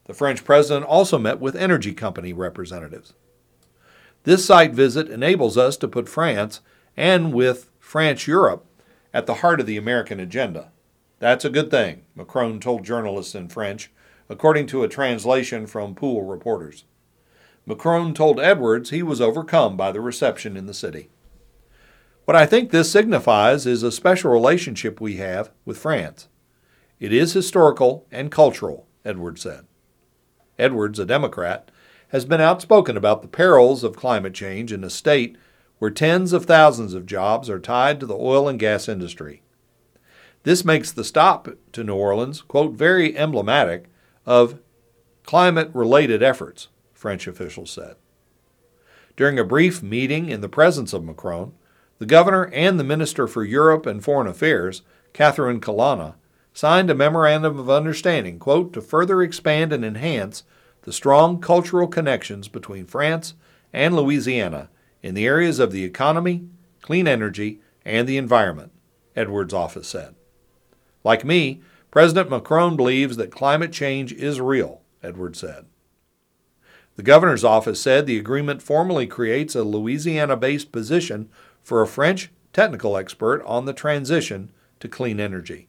The French president also met with energy company representatives. This site visit enables us to put France, and with France Europe, at the heart of the American agenda. That's a good thing, Macron told journalists in French, according to a translation from Pool reporters. Macron told Edwards he was overcome by the reception in the city. What I think this signifies is a special relationship we have with France. It is historical and cultural, Edwards said. Edwards, a Democrat, has been outspoken about the perils of climate change in a state where tens of thousands of jobs are tied to the oil and gas industry. This makes the stop to New Orleans, quote, very emblematic of climate-related efforts, French officials said. During a brief meeting in the presence of Macron, the governor and the Minister for Europe and Foreign Affairs, Catherine Colonna, signed a memorandum of understanding, quote, to further expand and enhance the strong cultural connections between France and Louisiana in the areas of the economy, clean energy, and the environment, Edwards' office said. Like me, President Macron believes that climate change is real, Edwards said. The governor's office said the agreement formally creates a Louisiana-based position for a French technical expert on the transition to clean energy.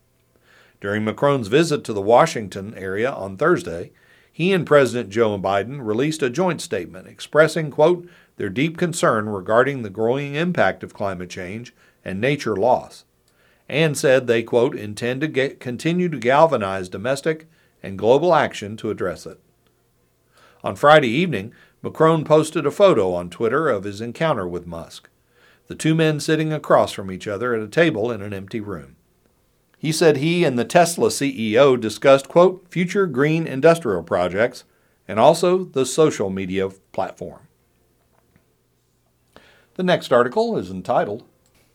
During Macron's visit to the Washington area on Thursday, he and President Joe Biden released a joint statement expressing, quote, their deep concern regarding the growing impact of climate change and nature loss, and said they, quote, intend to continue to galvanize domestic and global action to address it. On Friday evening, Macron posted a photo on Twitter of his encounter with Musk, the two men sitting across from each other at a table in an empty room. He said he and the Tesla CEO discussed, quote, future green industrial projects and also the social media platform. The next article is entitled,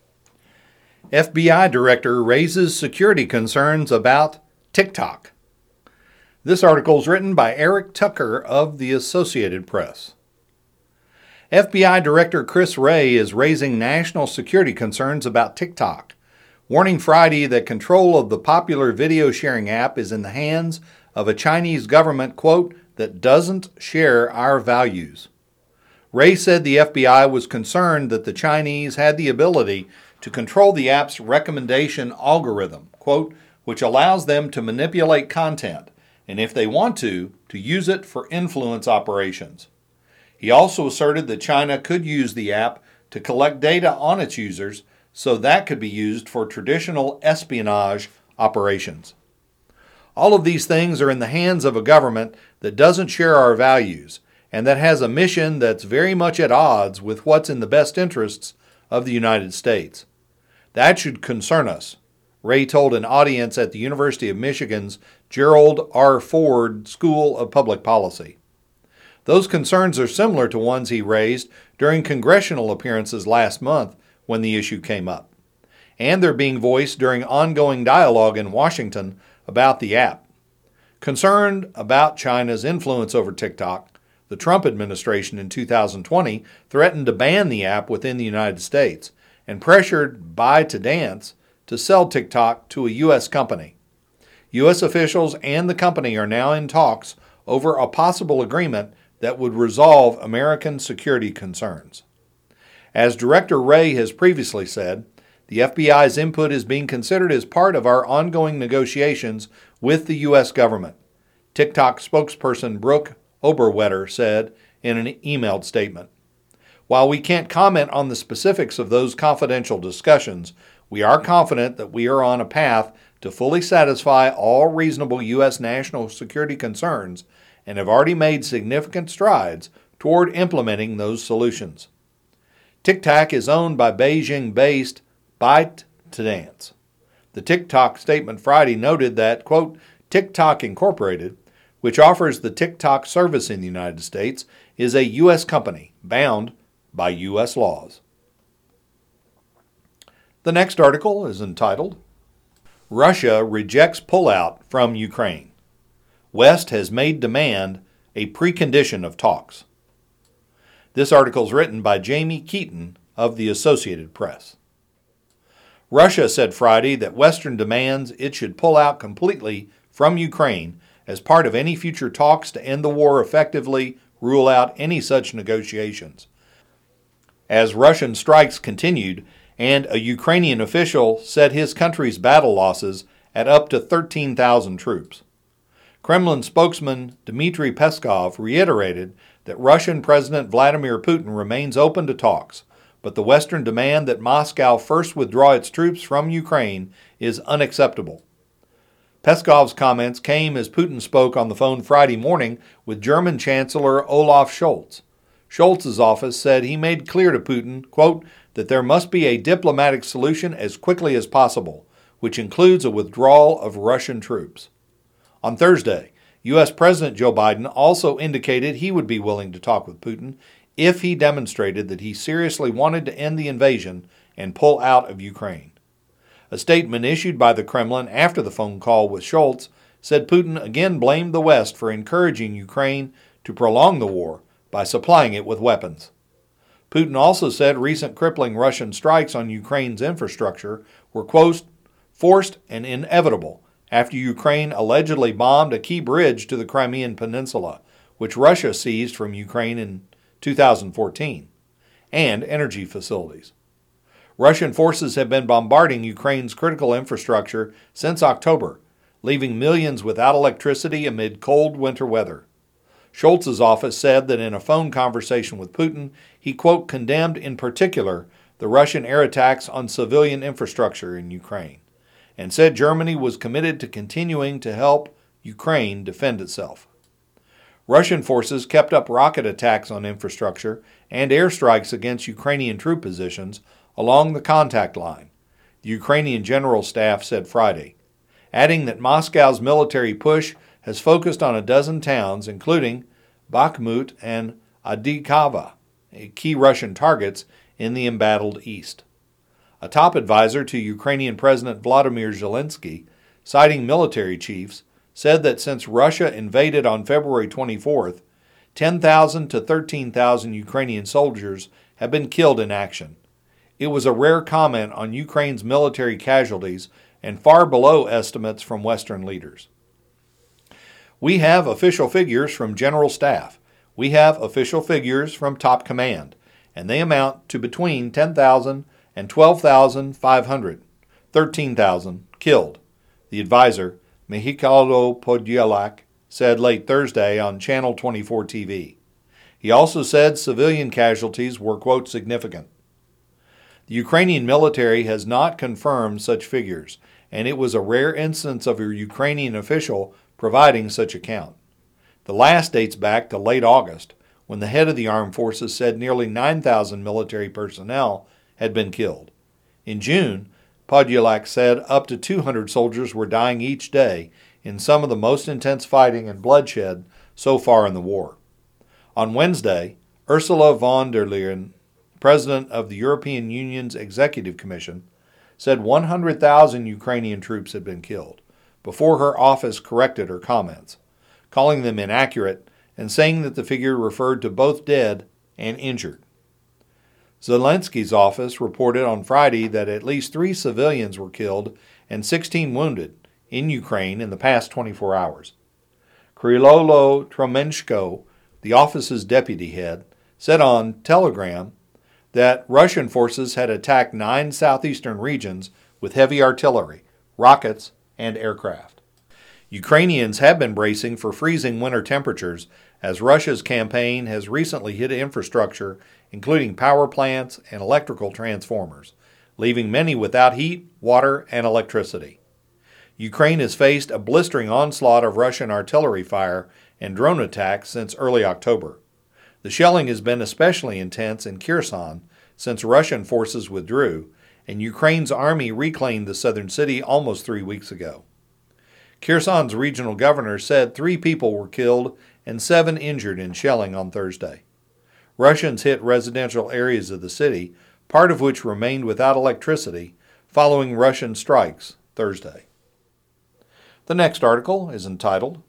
FBI Director Raises Security Concerns About TikTok. This article is written by Eric Tucker of the Associated Press. FBI Director Chris Wray is raising national security concerns about TikTok, warning Friday that control of the popular video sharing app is in the hands of a Chinese government, quote, that doesn't share our values. Wray said the FBI was concerned that the Chinese had the ability to control the app's recommendation algorithm, quote, which allows them to manipulate content, and if they want to use it for influence operations. He also asserted that China could use the app to collect data on its users so that could be used for traditional espionage operations. All of these things are in the hands of a government that doesn't share our values and that has a mission that's very much at odds with what's in the best interests of the United States. That should concern us, Wray told an audience at the University of Michigan's Gerald R. Ford School of Public Policy. Those concerns are similar to ones he raised during congressional appearances last month when the issue came up, and they're being voiced during ongoing dialogue in Washington about the app. Concerned about China's influence over TikTok, the Trump administration in 2020 threatened to ban the app within the United States and pressured ByteDance to sell TikTok to a U.S. company. U.S. officials and the company are now in talks over a possible agreement that would resolve American security concerns. As Director Wray has previously said, the FBI's input is being considered as part of our ongoing negotiations with the U.S. government, TikTok spokesperson Brooke Oberwetter said in an emailed statement. While we can't comment on the specifics of those confidential discussions, we are confident that we are on a path to fully satisfy all reasonable U.S. national security concerns and have already made significant strides toward implementing those solutions. TikTok is owned by Beijing-based ByteDance. The TikTok statement Friday noted that, quote, TikTok Incorporated, which offers the TikTok service in the United States, is a U.S. company bound by U.S. laws. The next article is entitled, Russia Rejects Pullout from Ukraine. West has made demand a precondition of talks. This article is written by Jamie Keaton of the Associated Press. Russia said Friday that Western demands it should pull out completely from Ukraine as part of any future talks to end the war effectively, rule out any such negotiations. As Russian strikes continued, and a Ukrainian official set his country's battle losses at up to 13,000 troops. Kremlin spokesman Dmitry Peskov reiterated that Russian President Vladimir Putin remains open to talks, but the Western demand that Moscow first withdraw its troops from Ukraine is unacceptable. Peskov's comments came as Putin spoke on the phone Friday morning with German Chancellor Olaf Scholz. Scholz's office said he made clear to Putin, quote, that there must be a diplomatic solution as quickly as possible, which includes a withdrawal of Russian troops. On Thursday, U.S. President Joe Biden also indicated he would be willing to talk with Putin if he demonstrated that he seriously wanted to end the invasion and pull out of Ukraine. A statement issued by the Kremlin after the phone call with Scholz said Putin again blamed the West for encouraging Ukraine to prolong the war by supplying it with weapons. Putin also said recent crippling Russian strikes on Ukraine's infrastructure were, quote, forced and inevitable after Ukraine allegedly bombed a key bridge to the Crimean Peninsula, which Russia seized from Ukraine in 2014, and energy facilities. Russian forces have been bombarding Ukraine's critical infrastructure since October, leaving millions without electricity amid cold winter weather. Scholz's office said that in a phone conversation with Putin, he, quote, condemned in particular the Russian air attacks on civilian infrastructure in Ukraine, and said Germany was committed to continuing to help Ukraine defend itself. Russian forces kept up rocket attacks on infrastructure and airstrikes against Ukrainian troop positions along the contact line, the Ukrainian General Staff said Friday, adding that Moscow's military push has focused on a dozen towns, including Bakhmut and Avdiivka, key Russian targets in the embattled east. A top advisor to Ukrainian President Volodymyr Zelensky, citing military chiefs, said that since Russia invaded on February 24th, 10,000 to 13,000 Ukrainian soldiers have been killed in action. It was a rare comment on Ukraine's military casualties and far below estimates from Western leaders. We have official figures from General Staff. We have official figures from top command, and they amount to between 10,000 and 12,500, 13,000 killed, the advisor, Mikhailo Podolyak, said late Thursday on Channel 24 TV. He also said civilian casualties were, quote, significant. The Ukrainian military has not confirmed such figures, and it was a rare instance of a Ukrainian official providing such account. The last dates back to late August, when the head of the armed forces said nearly 9,000 military personnel had been killed. In June, Podolyak said up to 200 soldiers were dying each day in some of the most intense fighting and bloodshed so far in the war. On Wednesday, Ursula von der Leyen, president of the European Union's Executive Commission, said 100,000 Ukrainian troops had been killed, before her office corrected her comments, calling them inaccurate and saying that the figure referred to both dead and injured. Zelensky's office reported on Friday that at least 3 civilians were killed and 16 wounded in Ukraine in the past 24 hours. Krylolo Tromenchko, the office's deputy head, said on Telegram that Russian forces had attacked 9 southeastern regions with heavy artillery, rockets, and aircraft. Ukrainians have been bracing for freezing winter temperatures as Russia's campaign has recently hit infrastructure, including power plants and electrical transformers, leaving many without heat, water, and electricity. Ukraine has faced a blistering onslaught of Russian artillery fire and drone attacks since early October. The shelling has been especially intense in Kherson since Russian forces withdrew, and Ukraine's army reclaimed the southern city almost 3 weeks ago. Kherson's regional governor said 3 people were killed and 7 injured in shelling on Thursday. Russians hit residential areas of the city, part of which remained without electricity, following Russian strikes Thursday. The next article is entitled,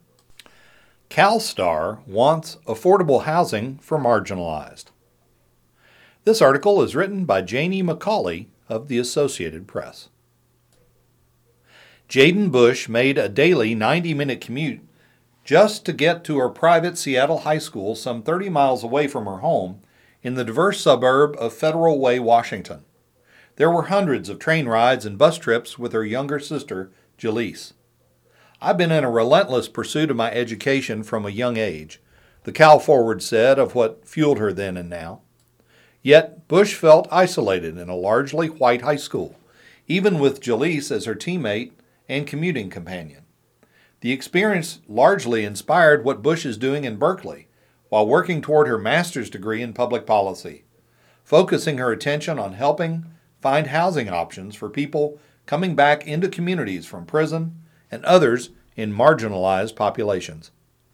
CalSTAR Wants Affordable Housing for Marginalized. This article is written by Janie McCauley of the Associated Press. Jaden Bush made a daily 90-minute commute just to get to her private Seattle high school some 30 miles away from her home in the diverse suburb of Federal Way, Washington. There were hundreds of train rides and bus trips with her younger sister, Jaleese. "I've been in a relentless pursuit of my education from a young age," the Cal forward said of what fueled her then and now. Yet Bush felt isolated in a largely white high school, even with Jaleese as her teammate and commuting companion. The experience largely inspired what Bush is doing in Berkeley, while working toward her master's degree in public policy, focusing her attention on helping find housing options for people coming back into communities from prison and others in marginalized populations.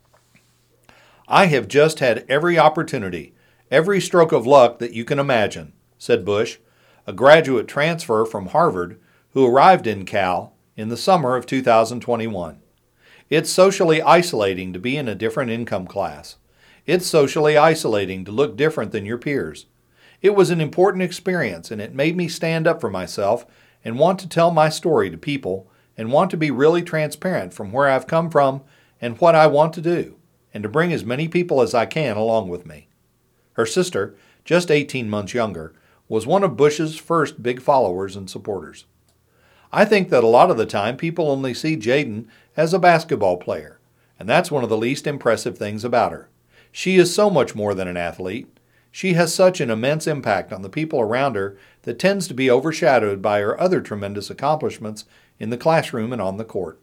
"I have just had every opportunity, every stroke of luck that you can imagine," said Bush, a graduate transfer from Harvard who arrived in Cal in the summer of 2021. "It's socially isolating to be in a different income class. It's socially isolating to look different than your peers. It was an important experience, and it made me stand up for myself and want to tell my story to people and want to be really transparent from where I've come from and what I want to do, and to bring as many people as I can along with me." Her sister, just 18 months younger, was one of Bush's first big followers and supporters. "I think that a lot of the time people only see Jaden as a basketball player, and that's one of the least impressive things about her. She is so much more than an athlete. She has such an immense impact on the people around her that tends to be overshadowed by her other tremendous accomplishments in the classroom and on the court."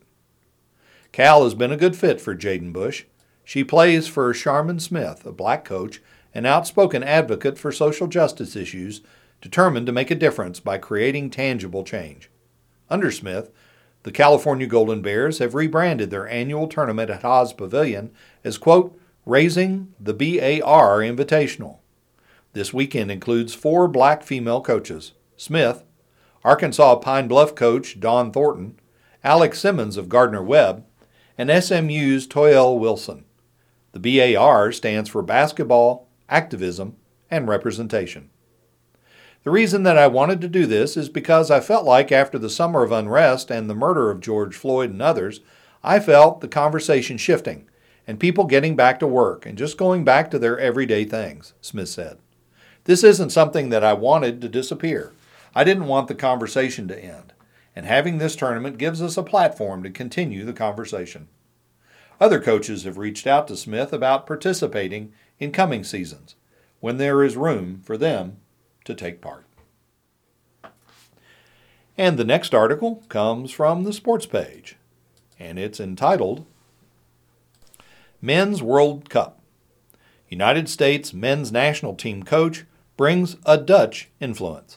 Cal has been a good fit for Jaden Bush. She plays for Sharman Smith, a black coach, an outspoken advocate for social justice issues, determined to make a difference by creating tangible change. Under Smith, the California Golden Bears have rebranded their annual tournament at Haas Pavilion as, quote, "Raising the BAR Invitational." This weekend includes 4 black female coaches: Smith, Arkansas Pine Bluff coach Dawn Thornton, Alex Simmons of Gardner-Webb, and SMU's Toyel Wilson. The BAR stands for Basketball, Activism, and Representation. "The reason that I wanted to do this is because I felt like after the summer of unrest and the murder of George Floyd and others, I felt the conversation shifting and people getting back to work and just going back to their everyday things," Smith said. "This isn't something that I wanted to disappear. I didn't want the conversation to end, and having this tournament gives us a platform to continue the conversation." Other coaches have reached out to Smith about participating in coming seasons, when there is room for them to take part. And the next article comes from the sports page, and it's entitled Men's World Cup. United States men's national team coach brings a Dutch influence.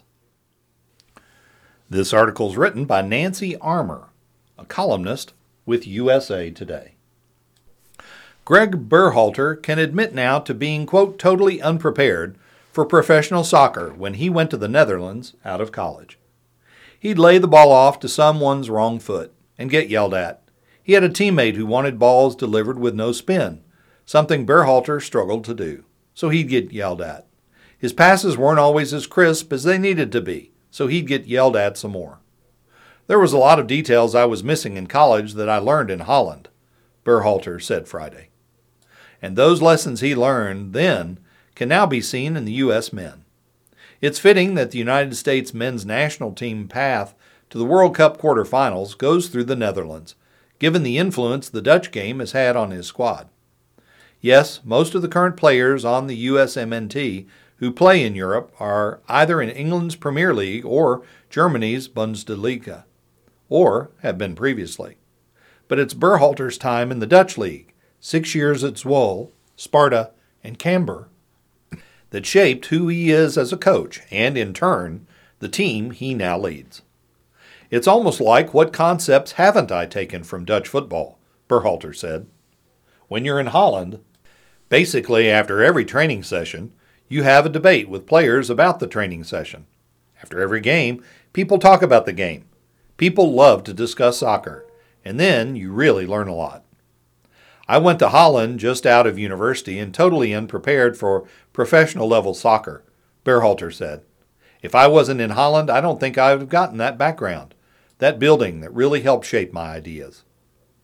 This article is written by Nancy Armour, a columnist with USA Today. Greg Berhalter can admit now to being, quote, "totally unprepared for professional soccer when he went to the Netherlands out of college. He'd lay the ball off to someone's wrong foot and get yelled at. He had a teammate who wanted balls delivered with no spin, something Berhalter struggled to do, so he'd get yelled at. His passes weren't always as crisp as they needed to be, so he'd get yelled at some more. There was a lot of details I was missing in college that I learned in Holland," Berhalter said Friday. And those lessons he learned then can now be seen in the U.S. men. It's fitting that the United States men's national team path to the World Cup quarterfinals goes through the Netherlands, given the influence the Dutch game has had on his squad. Yes, most of the current players on the USMNT who play in Europe are either in England's Premier League or Germany's Bundesliga, or have been previously. But it's Berhalter's time in the Dutch league, 6 years at Zwolle, Sparta, and Cambuur, that shaped who he is as a coach and, in turn, the team he now leads. "It's almost like, what concepts haven't I taken from Dutch football?" Berhalter said. "When you're in Holland, basically after every training session, you have a debate with players about the training session. After every game, people talk about the game. People love to discuss soccer, and then you really learn a lot. I went to Holland just out of university and totally unprepared for professional level soccer," Berhalter said. "If I wasn't in Holland, I don't think I would have gotten that background, that building that really helped shape my ideas."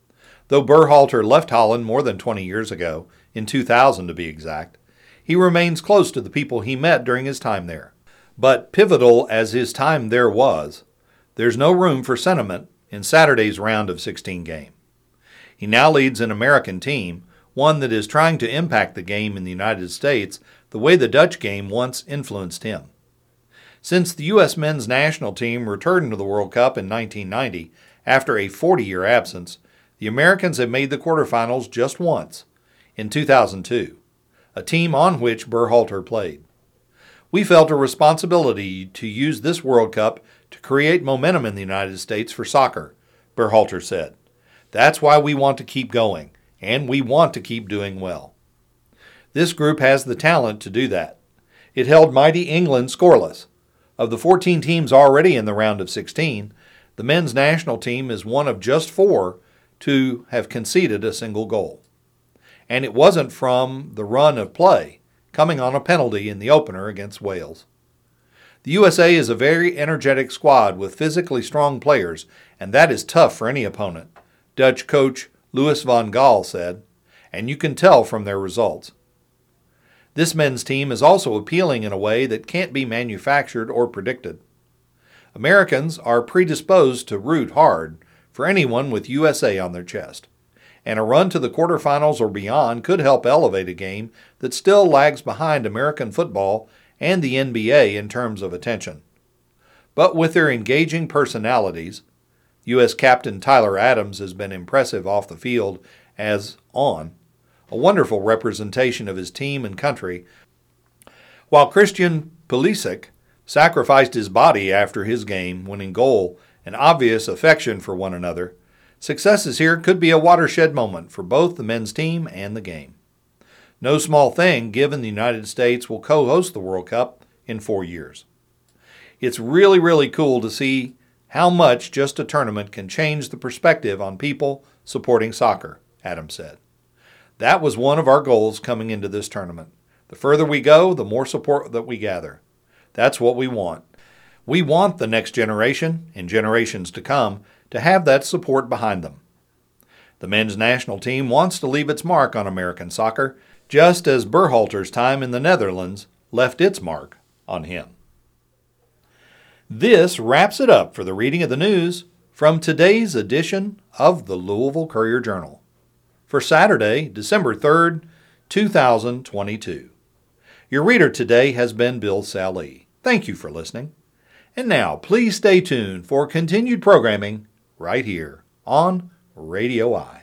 Though Berhalter left Holland more than 20 years ago, in 2000 to be exact, he remains close to the people he met during his time there. But pivotal as his time there was, there's no room for sentiment in Saturday's round of 16 game. He now leads an American team, one that is trying to impact the game in the United States the way the Dutch game once influenced him. Since the U.S. men's national team returned to the World Cup in 1990 after a 40-year absence, the Americans have made the quarterfinals just once, in 2002, a team on which Berhalter played. We felt a responsibility to use this World Cup to create momentum in the United States for soccer, Berhalter said. That's why we want to keep going, and we want to keep doing well. This group has the talent to do that. It held mighty England scoreless. Of the 14 teams already in the round of 16, the men's national team is one of just 4 to have conceded a single goal. And it wasn't from the run of play, coming on a penalty in the opener against Wales. The USA is a very energetic squad with physically strong players, and that is tough for any opponent, Dutch coach Louis van Gaal said, and you can tell from their results. This men's team is also appealing in a way that can't be manufactured or predicted. Americans are predisposed to root hard for anyone with USA on their chest, and a run to the quarterfinals or beyond could help elevate a game that still lags behind American football and the NBA in terms of attention. But with their engaging personalities, U.S. captain Tyler Adams has been impressive off the field as on, a wonderful representation of his team and country, while Christian Pulisic sacrificed his body after his game, winning goal, an obvious affection for one another. Successes here could be a watershed moment for both the men's team and the game. No small thing, given the United States will co-host the World Cup in 4 years. It's really, really cool to see how much just a tournament can change the perspective on people supporting soccer, Adams said. That was one of our goals coming into this tournament. The further we go, the more support that we gather. That's what we want. We want the next generation and generations to come to have that support behind them. The men's national team wants to leave its mark on American soccer, just as Berhalter's time in the Netherlands left its mark on him. This wraps it up for the reading of the news from today's edition of the Louisville Courier-Journal for Saturday, December 3rd, 2022. Your reader today has been Bill Sallee. Thank you for listening. And now, please stay tuned for continued programming right here on Radio I.